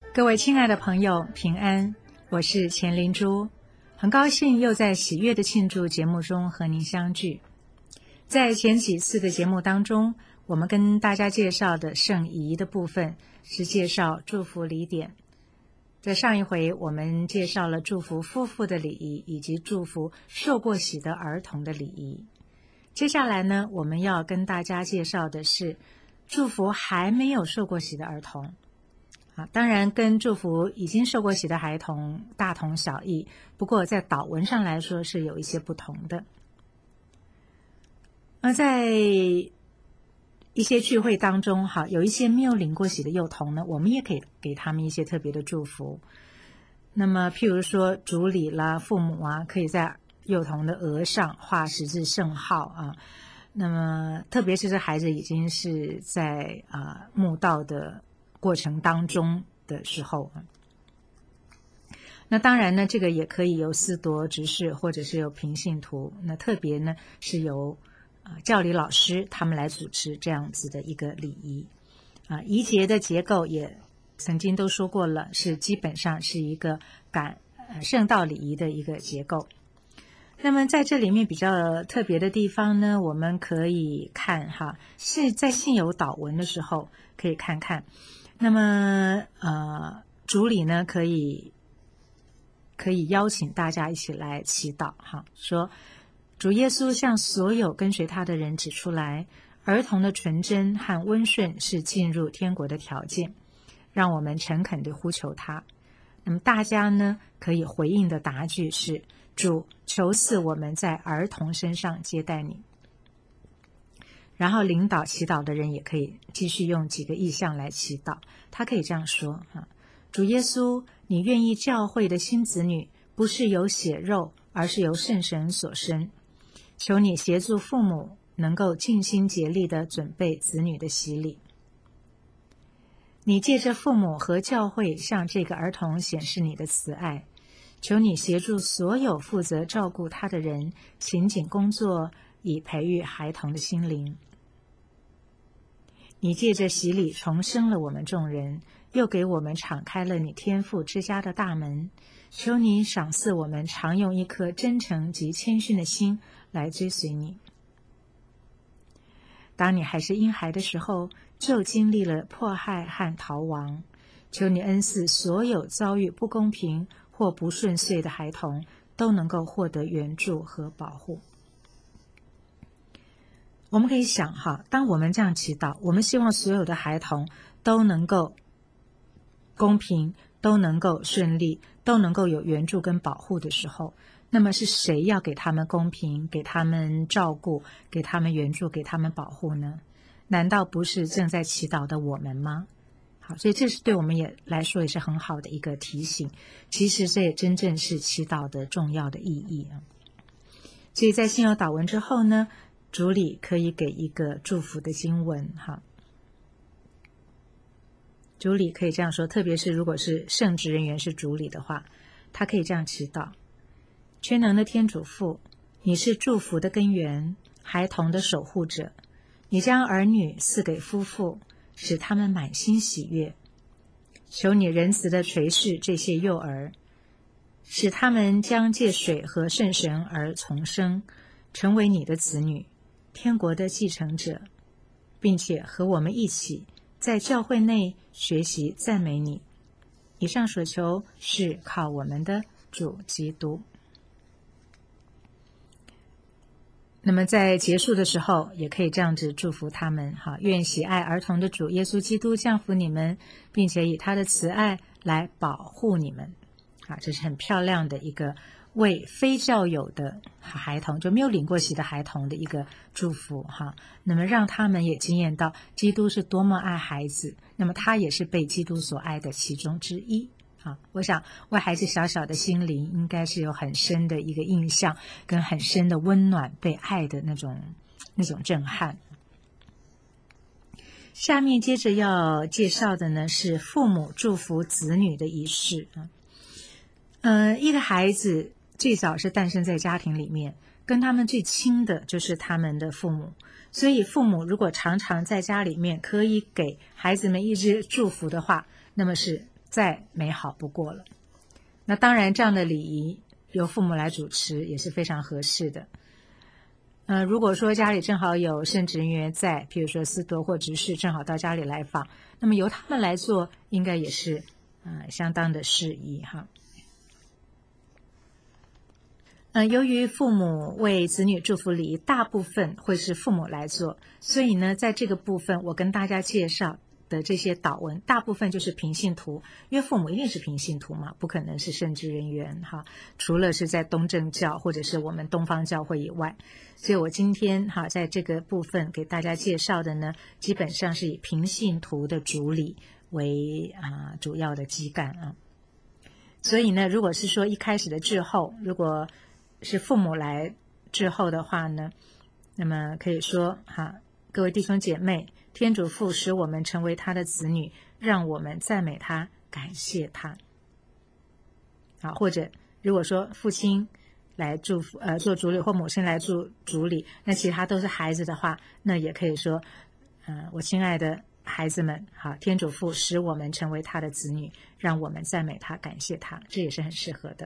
各位亲爱的朋友，平安，我是钱灵珠，很高兴又在喜悦的庆祝节目中和您相聚。在前几次的节目当中，我们跟大家介绍的圣仪的部分是介绍祝福礼典。在上一回我们介绍了祝福夫妇的礼仪，以及祝福受过洗的儿童的礼仪。接下来呢，我们要跟大家介绍的是祝福还没有受过洗的儿童。当然跟祝福已经受过洗的孩童大同小异，不过在祷文上来说是有一些不同的。在一些聚会当中，有一些没有领过洗的幼童呢，我们也可以给他们一些特别的祝福。那么譬如说主礼啦，父母可以在幼童的额上画十字圣号那么特别是这孩子已经是在慕道的过程当中的时候，那当然呢，这个也可以由司铎执事或者是由平信徒，那特别呢是由教理老师他们来主持这样子的一个礼仪。仪节的结构也曾经都说过了，是基本上是一个圣道礼仪的一个结构。那么在这里面比较特别的地方呢，我们可以看是在信友祷文的时候可以看看。那么主礼呢可以邀请大家一起来祈祷说主耶稣向所有跟随他的人指出来，儿童的纯真和温顺是进入天国的条件，让我们诚恳地呼求他。那么大家呢可以回应的答句是：主，求赐我们在儿童身上接待你。然后领导祈祷的人也可以继续用几个意象来祈祷，他可以这样说主耶稣，你愿意教会的新子女不是由血肉，而是由圣神所生，求你协助父母能够尽心竭力地准备子女的洗礼。你借着父母和教会向这个儿童显示你的慈爱，求你协助所有负责照顾他的人勤谨工作，以培育孩童的心灵。你借着洗礼重生了我们众人，又给我们敞开了你天父之家的大门，求你赏赐我们常用一颗真诚及谦逊的心来追随你。当你还是婴孩的时候，就经历了迫害和逃亡，求你恩赐所有遭遇不公平或不顺遂的孩童都能够获得援助和保护。我们可以想当我们这样祈祷，我们希望所有的孩童都能够公平，都能够顺利，都能够有援助跟保护的时候，那么是谁要给他们公平，给他们照顾，给他们援助，给他们保护呢？难道不是正在祈祷的我们吗？好，所以这是对我们也来说也是很好的一个提醒，其实这也真正是祈祷的重要的意义所以在信友祷文之后呢，主礼可以给一个祝福的经文主礼可以这样说，特别是如果是圣职人员是主礼的话，他可以这样祈祷：全能的天主父，你是祝福的根源，孩童的守护者，你将儿女赐给夫妇，使他们满心喜悦。求你仁慈的垂视这些幼儿，使他们将借水和圣神而重生，成为你的子女，天国的继承者，并且和我们一起在教会内学习赞美你。以上所求是靠我们的主基督。那么在结束的时候也可以这样子祝福他们愿喜爱儿童的主耶稣基督降福你们，并且以他的慈爱来保护你们这是很漂亮的一个为非教友的孩童，就没有领过洗的孩童的一个祝福那么让他们也经验到基督是多么爱孩子，那么他也是被基督所爱的其中之一我想为孩子小小的心灵应该是有很深的一个印象，跟很深的温暖被爱的那种震撼。下面接着要介绍的呢是父母祝福子女的仪式一个孩子最早是诞生在家庭里面，跟他们最亲的就是他们的父母，所以父母如果常常在家里面可以给孩子们一些祝福的话，那么是再美好不过了。那当然，这样的礼仪由父母来主持也是非常合适的。如果说家里正好有圣职人员在，譬如说司铎或执事正好到家里来访，那么由他们来做，应该也是相当的适宜哈。由于父母为子女祝福礼仪大部分会是父母来做，所以呢，在这个部分我跟大家介绍的这些祷文，大部分就是平信徒，因为父母一定是平信徒嘛，不可能是圣职人员哈，除了是在东正教或者是我们东方教会以外。所以我今天哈在这个部分给大家介绍的呢，基本上是以平信徒的主礼为主要的基干啊。所以呢，如果是说一开始的滞后，如果是父母来滞后的话呢，那么可以说各位弟兄姐妹，天主父使我们成为他的子女，让我们赞美他，感谢他。或者如果说父亲来祝福做主礼，或母亲来做主礼，那其他都是孩子的话，那也可以说我亲爱的孩子们，天主父使我们成为他的子女，让我们赞美他，感谢他，这也是很适合的。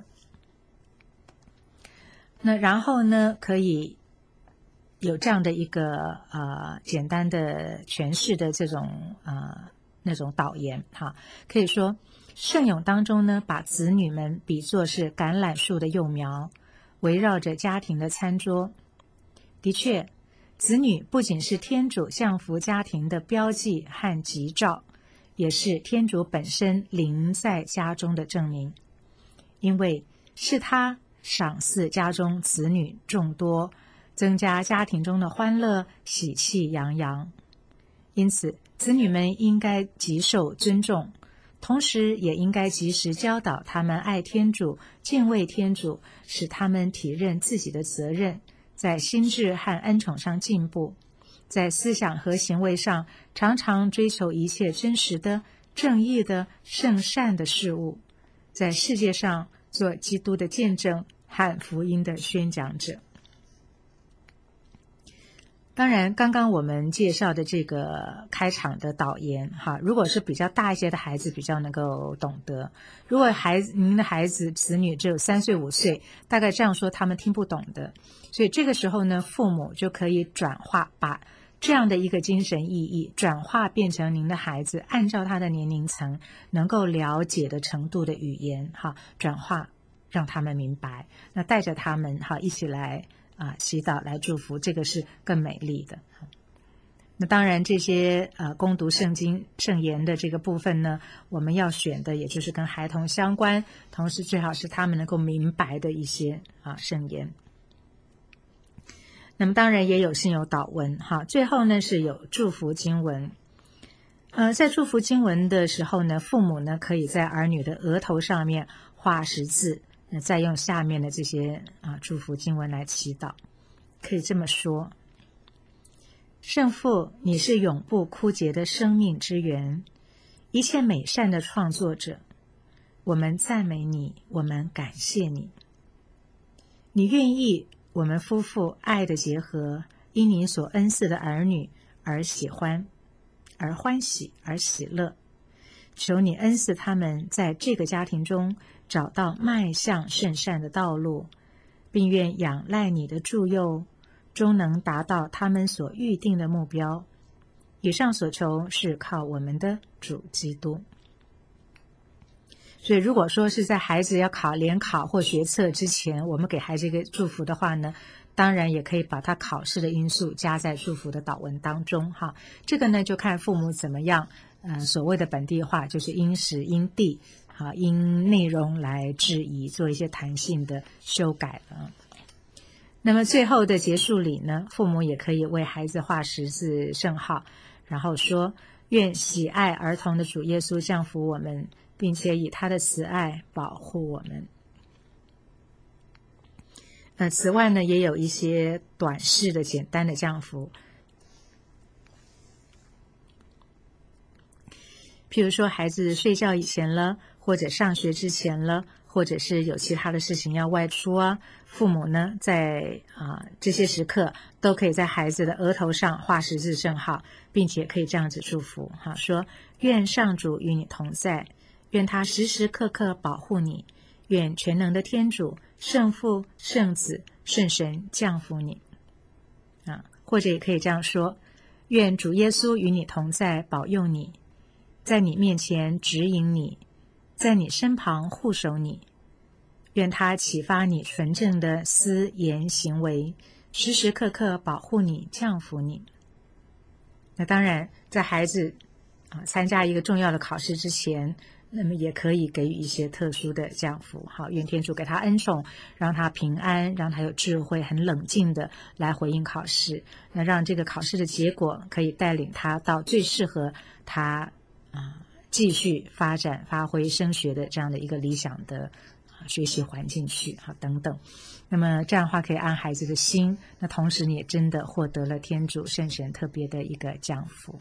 那然后呢，可以有这样的一个简单的诠释的这种那种导言可以说圣咏当中呢，把子女们比作是橄榄树的幼苗，围绕着家庭的餐桌。的确，子女不仅是天主降福家庭的标记和吉兆，也是天主本身临在家中的证明，因为是他赏赐家中子女众多，增加家庭中的欢乐，喜气洋洋。因此，子女们应该极受尊重，同时也应该及时教导他们爱天主、敬畏天主，使他们体认自己的责任，在心智和恩宠上进步，在思想和行为上常常追求一切真实的、正义的、圣善的事物，在世界上做基督的见证和福音的宣讲者。当然，刚刚我们介绍的这个开场的导言如果是比较大一些的孩子比较能够懂得，如果您的孩子子女只有3岁5岁，大概这样说他们听不懂的，所以这个时候呢，父母就可以转化，把这样的一个精神意义转化变成您的孩子按照他的年龄层能够了解的程度的语言转化让他们明白，那带着他们一起来祈祷来祝福，这个是更美丽的。那当然这些攻读圣经圣言的这个部分呢，我们要选的也就是跟孩童相关，同时最好是他们能够明白的一些圣言。那么当然也有信友祷文最后呢是有祝福经文。在祝福经文的时候呢，父母呢可以在儿女的额头上面画十字，再用下面的这些祝福经文来祈祷。可以这么说：圣父，你是永不枯竭的生命之源，一切美善的创作者，我们赞美你，我们感谢你。你愿意我们夫妇爱的结合，因你所恩赐的儿女而喜欢，而欢喜，而喜乐。求你恩赐他们在这个家庭中找到迈向圣善的道路，并愿仰赖你的助佑，终能达到他们所预定的目标。以上所求是靠我们的主基督。所以如果说是在孩子要考联考或学测之前，我们给孩子一个祝福的话呢，当然也可以把他考试的因素加在祝福的祷文当中这个呢就看父母怎么样所谓的本地化，就是因时因地因内容来质疑，做一些弹性的修改了。那么最后的结束礼呢，父母也可以为孩子画十字圣号，然后说：愿喜爱儿童的主耶稣降福我们，并且以他的慈爱保护我们。此外呢，也有一些短式的简单的降福，譬如说孩子睡觉以前了，或者上学之前了，或者是有其他的事情要外出父母呢在这些时刻都可以在孩子的额头上画十字圣号，并且可以这样子祝福说：愿上主与你同在， 愿他时时刻刻保护你，愿全能的天主、圣父、圣子、圣神降福你。或者也可以这样说，愿主耶稣与你同在，保佑你，在你面前指引你，在你身旁护守你。愿他启发你纯正的思言行为，时时刻刻保护你，降福你。那当然，在孩子参加一个重要的考试之前，那么也可以给予一些特殊的降福。好，愿天主给他恩宠，让他平安，让他有智慧，很冷静的来回应考试。那让这个考试的结果可以带领他到最适合他继续发展、发挥升学的这样的一个理想的学习环境去等等。那么这样的话可以安孩子的心，那同时你也真的获得了天主圣神特别的一个降福。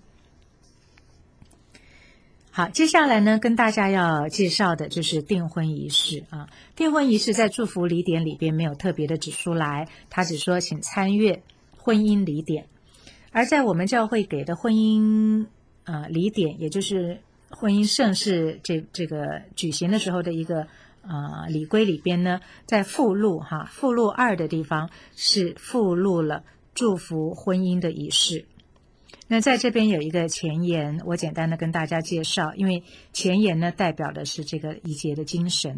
好，接下来呢，跟大家要介绍的就是订婚仪式订婚仪式在祝福礼典里边没有特别的指出来，他只说请参阅婚姻礼典。而在我们教会给的婚姻礼典，也就是婚姻盛事这个举行的时候的一个礼规里边呢，在附录附录2的地方是附录了祝福婚姻的仪式。那在这边有一个前言，我简单的跟大家介绍，因为前言呢代表的是这个仪节的精神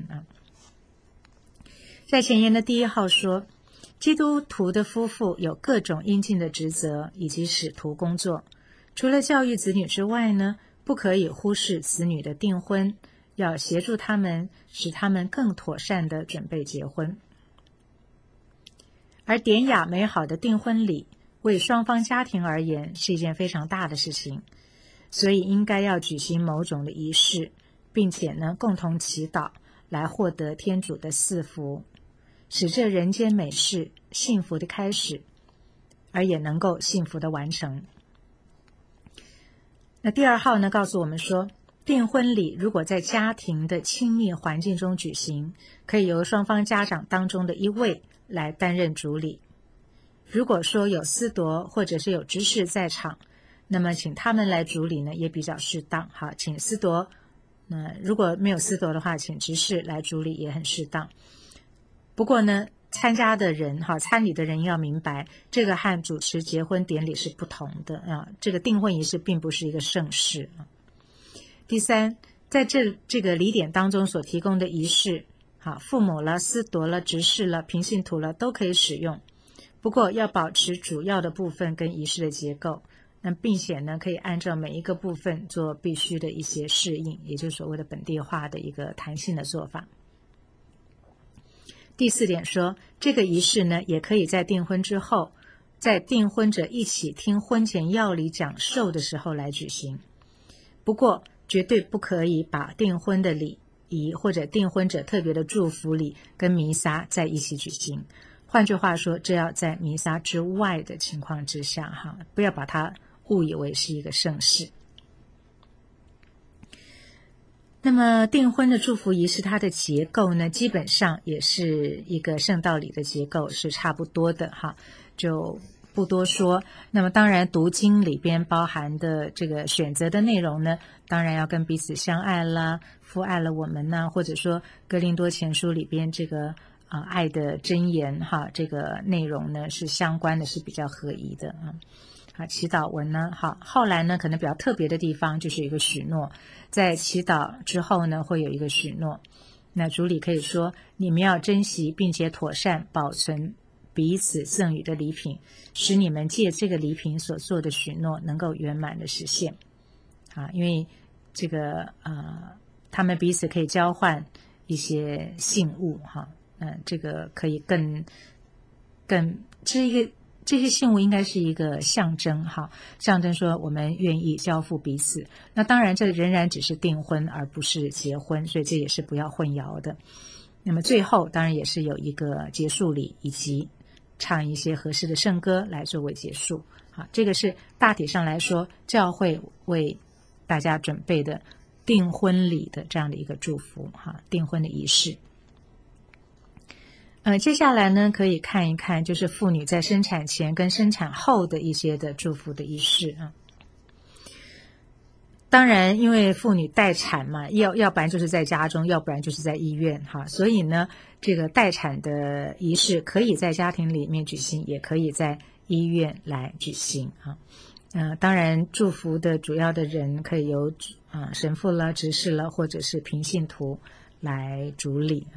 在前言的第1号说，基督徒的夫妇有各种应尽的职责以及使徒工作，除了教育子女之外呢，不可以忽视子女的订婚，要协助他们，使他们更妥善地准备结婚。而典雅美好的订婚礼为双方家庭而言是一件非常大的事情，所以应该要举行某种的仪式，并且呢共同祈祷，来获得天主的赐福，使这人间美事幸福的开始，而也能够幸福的完成。那第2号呢告诉我们说，订婚礼如果在家庭的亲密环境中举行，可以由双方家长当中的一位来担任主礼。如果说有司铎或者是有执事在场，那么请他们来主礼呢也比较适当。好，请司铎，如果没有司铎的话，请执事来主礼也很适当。不过呢，参加的人参礼的人要明白，这个和主持结婚典礼是不同的这个订婚仪式并不是一个盛事第3，在这个礼典当中所提供的仪式，父母了、司铎了、执事了、平信徒了都可以使用，不过要保持主要的部分跟仪式的结构，并且呢可以按照每一个部分做必须的一些适应，也就是所谓的本地化的一个弹性的做法。第4点说，这个仪式呢也可以在订婚之后，在订婚者一起听婚前要礼讲授的时候来举行，不过绝对不可以把订婚的礼仪或者订婚者特别的祝福礼跟弥撒在一起举行。换句话说，这要在弥撒之外的情况之下不要把它误以为是一个盛事。那么订婚的祝福仪式，它的结构呢基本上也是一个圣道礼的结构，是差不多的就不多说。那么当然读经里边包含的这个选择的内容呢，当然要跟彼此相爱啦，父爱了我们或者说哥林多前书里边这个爱的箴言这个内容呢是相关的，是比较合宜的祈祷文呢后来呢可能比较特别的地方就是一个许诺，在祈祷之后呢会有一个许诺。那主礼可以说，你们要珍惜并且妥善保存彼此赠予的礼品，使你们借这个礼品所做的许诺能够圆满的实现因为这个他们彼此可以交换一些信物这个可以更这些信物应该是一个象征象征说我们愿意交付彼此。那当然这仍然只是订婚而不是结婚，所以这也是不要混淆的。那么最后当然也是有一个结束礼，以及唱一些合适的圣歌来作为结束这个是大体上来说教会为大家准备的订婚礼的这样的一个祝福订婚的仪式。接下来呢可以看一看就是妇女在生产前跟生产后的一些的祝福的仪式当然，因为妇女待产嘛，要不然就是在家中，要不然就是在医院哈，所以呢，这个待产的仪式可以在家庭里面举行，也可以在医院来举行啊。当然，祝福的主要的人可以由神父了、执事了，或者是平信徒来主理。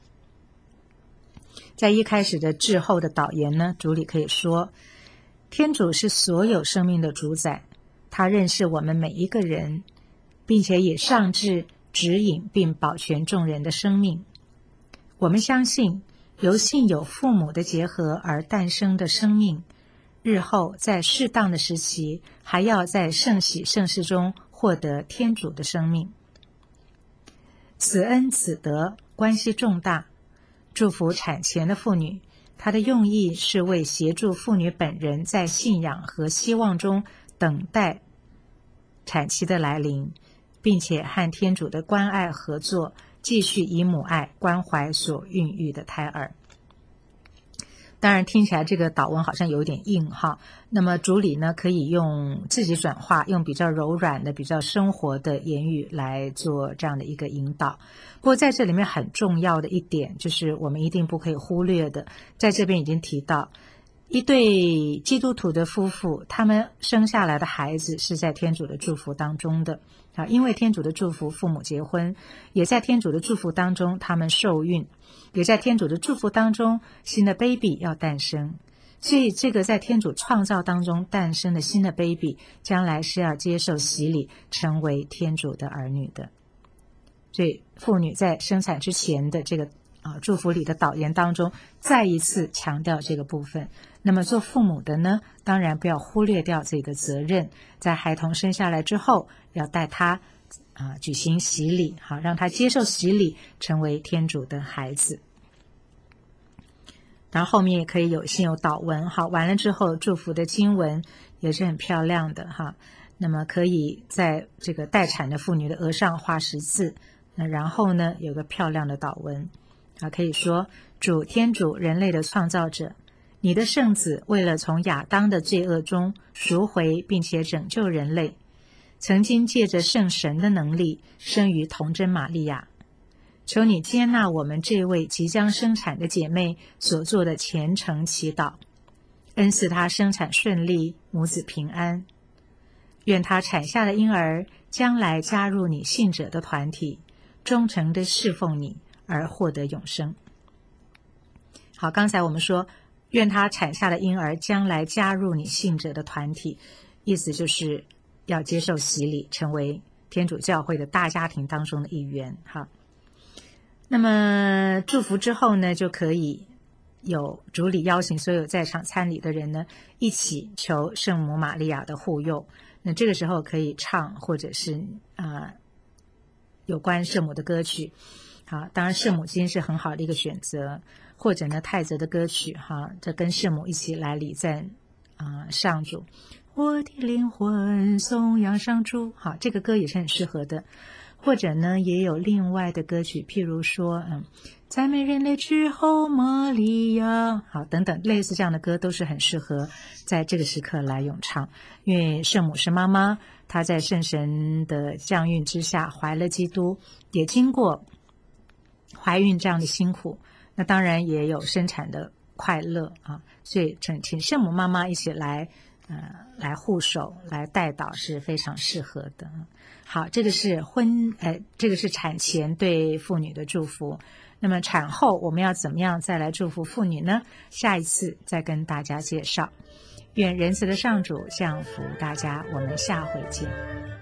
在一开始的至后的导言呢，主礼可以说：天主是所有生命的主宰，他认识我们每一个人，并且也上至指引并保全众人的生命。我们相信，由信有父母的结合而诞生的生命，日后在适当的时期，还要在圣喜圣事中获得天主的生命。此恩此德关系重大，祝福产前的妇女，她的用意是为协助妇女本人在信仰和希望中等待产期的来临，并且和天主的关爱合作，继续以母爱关怀所孕育的胎儿。当然听起来这个祷文好像有点硬哈，那么主礼呢可以用自己转化，用比较柔软的、比较生活的言语来做这样的一个引导。不过在这里面很重要的一点，就是我们一定不可以忽略的，在这边已经提到，一对基督徒的夫妇，他们生下来的孩子是在天主的祝福当中的啊，因为天主的祝福父母结婚，也在天主的祝福当中他们受孕，也在天主的祝福当中新的 baby 要诞生。所以这个在天主创造当中诞生的新的 baby 将来是要接受洗礼成为天主的儿女的。所以妇女在生产之前的这个祝福礼的导言当中再一次强调这个部分。那么做父母的呢，当然不要忽略掉这个责任，在孩童生下来之后要带他举行洗礼，好让他接受洗礼成为天主的孩子。然后后面也可以有信有祷文，好，完了之后祝福的经文也是很漂亮的哈。那么可以在这个待产的妇女的额上画十字，那然后呢有个漂亮的祷文可以说：主天主人类的创造者，你的圣子为了从亚当的罪恶中赎回并且拯救人类，曾经借着圣神的能力生于童贞玛利亚。求你接纳我们这位即将生产的姐妹所做的虔诚祈祷，恩赐她生产顺利，母子平安。愿她产下的婴儿将来加入你信者的团体，忠诚地侍奉你，而获得永生。好，刚才我们说愿她产下的婴儿将来加入你信者的团体，意思就是要接受洗礼，成为天主教会的大家庭当中的一员。好，那么祝福之后呢，就可以有主礼邀请所有在场参礼的人呢，一起求圣母玛利亚的护佑。那这个时候可以唱或者是有关圣母的歌曲。好，当然圣母经是很好的一个选择，或者呢泰泽的歌曲哈，这跟圣母一起来礼赞上主。我的灵魂颂扬上主，好，这个歌也是很适合的。或者呢也有另外的歌曲，譬如说赞美人类之后玛利亚，好，等等类似这样的歌都是很适合在这个时刻来咏唱。因为圣母是妈妈，她在圣神的降孕之下怀了基督，也经过怀孕这样的辛苦，那当然也有生产的快乐所以请圣母妈妈一起来护守来带导是非常适合的。好，这个是这个是产前对妇女的祝福。那么产后我们要怎么样再来祝福妇女呢？下一次再跟大家介绍。愿仁慈的上主降福大家，我们下回见。